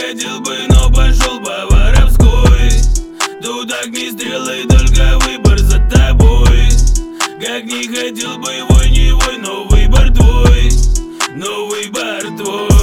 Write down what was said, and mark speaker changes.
Speaker 1: хотел бы, но пошел по воровской. Тут огни, стрелы, только выбор за тобой. Как не хотел бы, вой, не вой, но выбор твой, но выбор твой.